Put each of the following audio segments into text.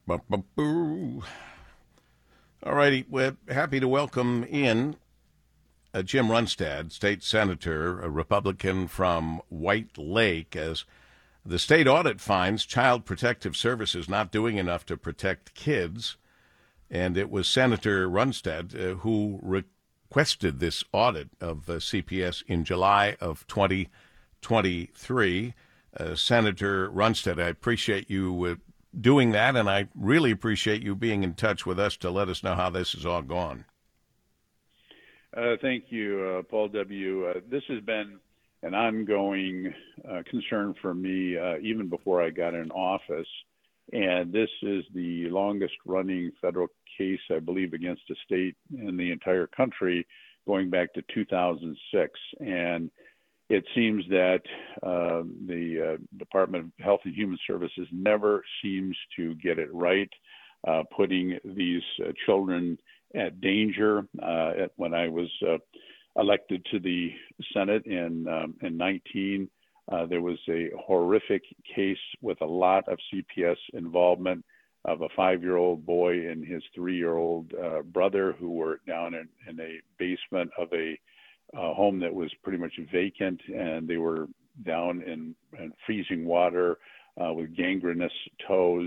Boo. All righty, we're happy to welcome in Jim Runstad, state senator, a Republican from White Lake, as the state audit finds Child Protective Services not doing enough to protect kids. And it was Senator Runstad who requested this audit of CPS in July of 2023. Senator Runstad, I appreciate you doing that, and I really appreciate you being in touch with us to let us know how this has all gone. Thank you, Paul W. This has been an ongoing concern for me even before I got in office, and this is the longest-running federal case, I believe, against a state in the entire country going back to 2006. And it seems that the Department of Health and Human Services never seems to get it right, putting these children at danger. When I was elected to the Senate in 19, there was a horrific case with a lot of CPS involvement of a 5-year-old boy and his 3-year-old brother who were down in a basement of a home that was pretty much vacant, and they were down in freezing water with gangrenous toes.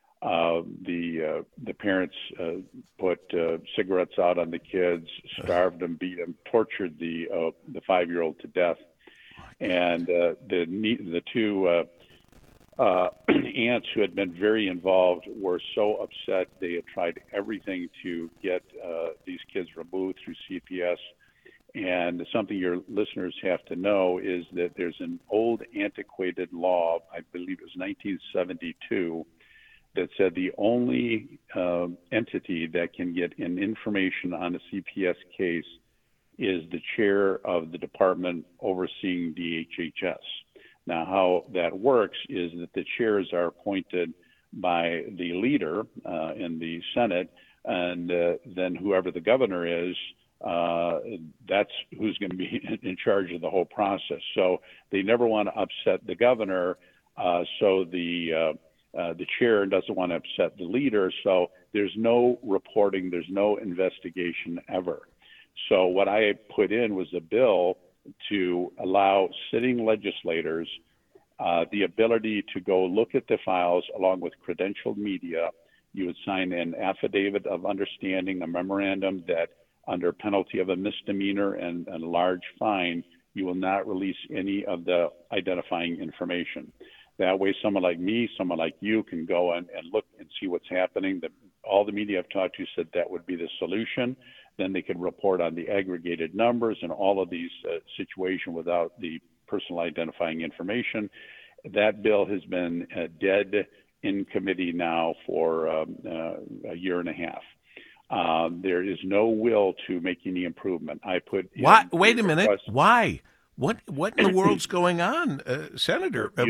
The parents put cigarettes out on the kids, starved them, beat them, tortured the 5-year-old to death. And the two aunts who had been very involved were so upset. They had tried everything to get these kids removed through CPS. And something your listeners have to know is that there's an old antiquated law, I believe it was 1972, that said the only entity that can get an information on a CPS case is the chair of the department overseeing DHHS. Now, how that works is that the chairs are appointed by the leader in the Senate, and then whoever the governor is, that's who's going to be in charge of the whole process. So they never want to upset the governor, so the chair doesn't want to upset the leader, so there's no reporting, there's no investigation ever. So what I put in was a bill to allow sitting legislators the ability to go look at the files along with credentialed media. You would sign an affidavit of understanding, a memorandum that under penalty of a misdemeanor and a large fine, you will not release any of the identifying information. That way, someone like me, someone like you can go and look and see what's happening. All the media I've talked to said that would be the solution. Then they could report on the aggregated numbers and all of these situations without the personal identifying information. That bill has been dead in committee now for a year and a half. There is no will to make any improvement. I put. Why? Wait a minute. Why? What in the world's going on, Senator? You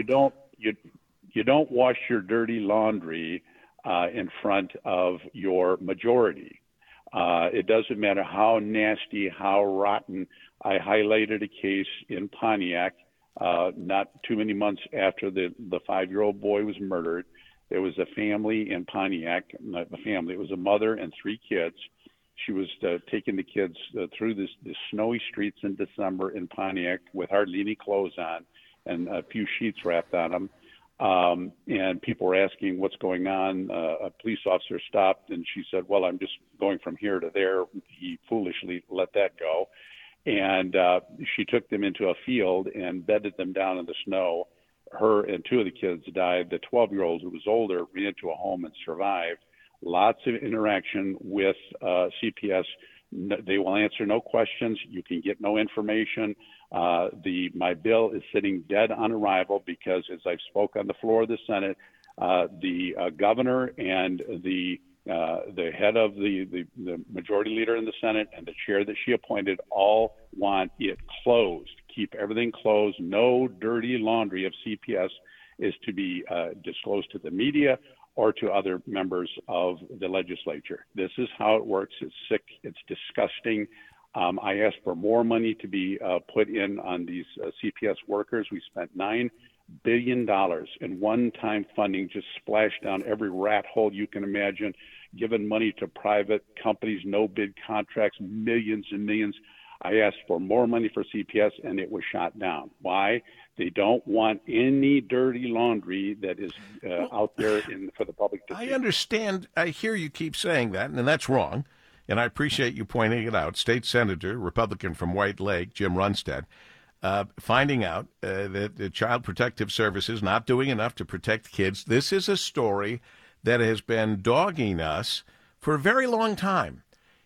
don't wash your dirty laundry in front of your majority. It doesn't matter how nasty, how rotten. I highlighted a case in Pontiac not too many months after the 5-year-old boy was murdered. There was a family in Pontiac, not a family, it was a mother and 3 kids. She was taking the kids through the snowy streets in December in Pontiac with hardly any clothes on and a few sheets wrapped on them. And people were asking what's going on. A police officer stopped and she said, well, I'm just going from here to there. He foolishly let that go. And she took them into a field and bedded them down in the snow. Her and 2 of the kids died. The 12-year-old, who was older, ran into a home and survived. Lots of interaction with CPS. They will answer no questions. You can get no information. My bill is sitting dead on arrival because, as I've spoke on the floor of the Senate, the governor and the head of the majority leader in the Senate and the chair that she appointed all want it closed. Keep everything closed. No dirty laundry of CPS is to be disclosed to the media or to other members of the legislature. This is how it works. It's sick. It's disgusting. I asked for more money to be put in on these CPS workers. We spent $9 billion in one-time funding, just splashed down every rat hole you can imagine, given money to private companies, no-bid contracts, millions and millions. I asked for more money for CPS, and it was shot down. Why? They don't want any dirty laundry that is out there for the public to see. I understand. I hear you keep saying that, and that's wrong. And I appreciate you pointing it out. State Senator, Republican from White Lake, Jim Runstad, finding out that the Child Protective Services not doing enough to protect kids. This is a story that has been dogging us for a very long time.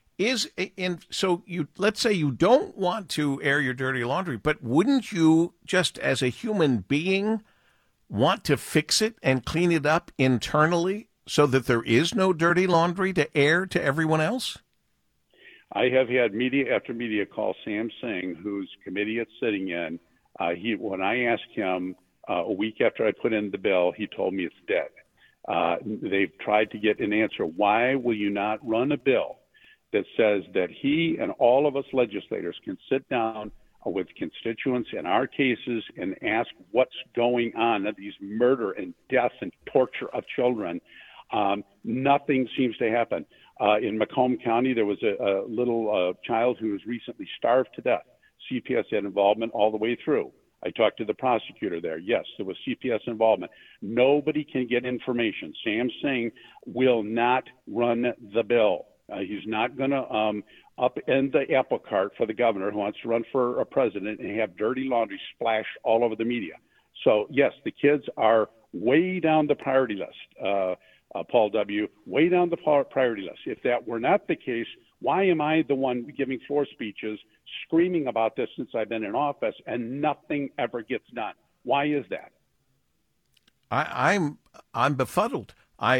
So let's say you don't want to air your dirty laundry, but wouldn't you, just as a human being, want to fix it and clean it up internally so that there is no dirty laundry to air to everyone else? I have had media after media call Sam Singh, whose committee it's sitting in. When I asked him a week after I put in the bill, he told me it's dead. They've tried to get an answer. Why will you not run a bill that says that he and all of us legislators can sit down with constituents in our cases and ask what's going on, these murder and death and torture of children? Nothing seems to happen. In Macomb County, there was a little child who was recently starved to death. CPS had involvement all the way through. I talked to the prosecutor there. Yes, there was CPS involvement. Nobody can get information. Sam Singh will not run the bill. He's not going to upend the apple cart for the governor who wants to run for a president and have dirty laundry splash all over the media. So, yes, the kids are way down the priority list. Paul W., way down the priority list. If that were not the case, why am I the one giving floor speeches, screaming about this since I've been in office, and nothing ever gets done? Why is that? I'm befuddled.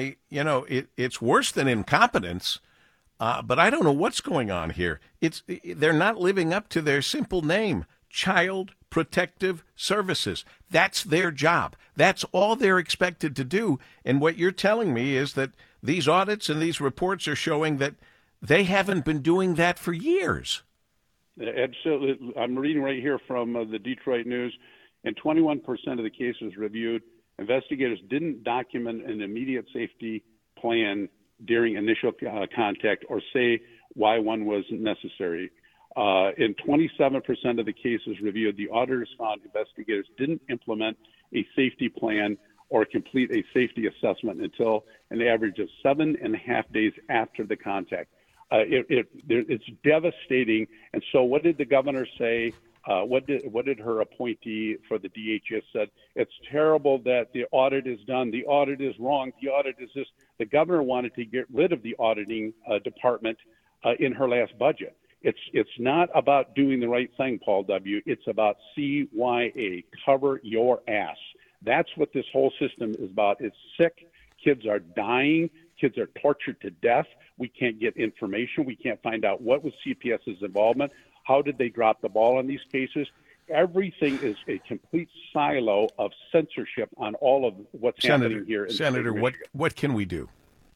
It's worse than incompetence, but I don't know what's going on here. They're not living up to their simple name, Child Protective Services. That's their job. That's all they're expected to do. And what you're telling me is that these audits and these reports are showing that they haven't been doing that for years. Absolutely. I'm reading right here from the Detroit News. In 21% of the cases reviewed, investigators didn't document an immediate safety plan during initial contact or say why one was necessary. In 27% of the cases reviewed, the auditors found investigators didn't implement a safety plan or complete a safety assessment until an average of 7.5 days after the contact. It's devastating. And so what did the governor say? What did her appointee for the DHS said? It's terrible that the audit is done. The audit is wrong. The audit is this. The governor wanted to get rid of the auditing department in her last budget. It's not about doing the right thing, Paul W. It's about CYA, cover your ass. That's what this whole system is about. It's sick. Kids are dying. Kids are tortured to death. We can't get information. We can't find out what was CPS's involvement. How did they drop the ball on these cases? Everything is a complete silo of censorship on all of what's happening here. Senator, what can we do?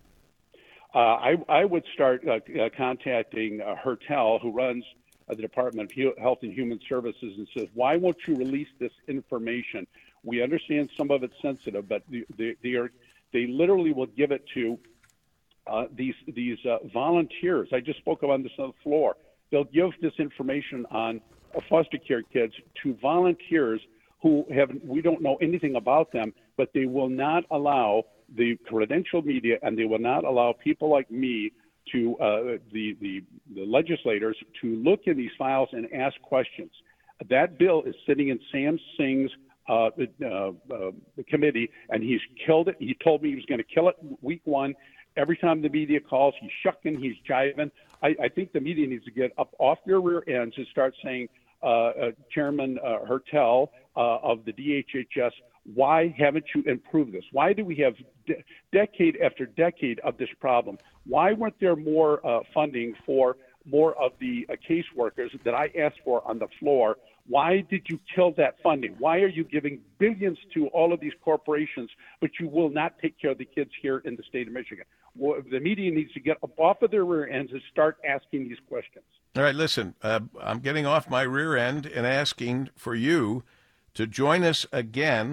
I would start contacting Hertel, who runs the Department of Health and Human Services, and says, why won't you release this information? We understand some of it's sensitive, but they literally will give it to these volunteers. I just spoke about this on the floor. They'll give this information on foster care kids to volunteers who we don't know anything about them, but they will not allow the credentialed media, and they will not allow people like me to the legislators to look in these files and ask questions. That bill is sitting in Sam Singh's committee, and he's killed it. He told me he was going to kill it week one. Every time the media calls, he's shucking, he's jiving. I think the media needs to get up off their rear ends and start saying, Chairman Hertel of the DHHS, why haven't you improved this? Why do we have decade after decade of this problem? Why weren't there more funding for more of the caseworkers that I asked for on the floor? Why did you kill that funding? Why are you giving billions to all of these corporations, but you will not take care of the kids here in the state of Michigan? Well, the media needs to get up off of their rear ends and start asking these questions. All right, listen, I'm getting off my rear end and asking for you to join us again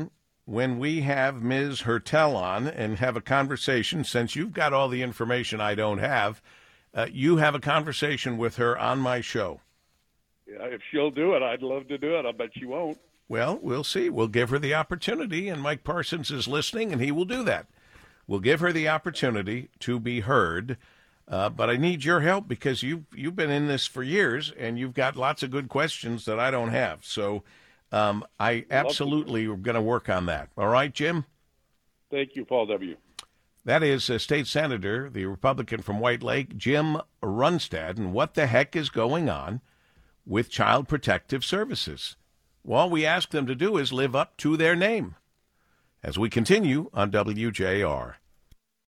when we have Ms. Hertel on and have a conversation, since you've got all the information I don't have, you have a conversation with her on my show. Yeah, if she'll do it, I'd love to do it. I bet she won't. Well, we'll see. We'll give her the opportunity, and Mike Parsons is listening, and he will do that. We'll give her the opportunity to be heard, but I need your help because you've been in this for years, and you've got lots of good questions that I don't have. So I absolutely am going to work on that. All right, Jim? Thank you, Paul W. That is State Senator, the Republican from White Lake, Jim Runstad, and what the heck is going on with Child Protective Services? All we ask them to do is live up to their name. As we continue on WJR.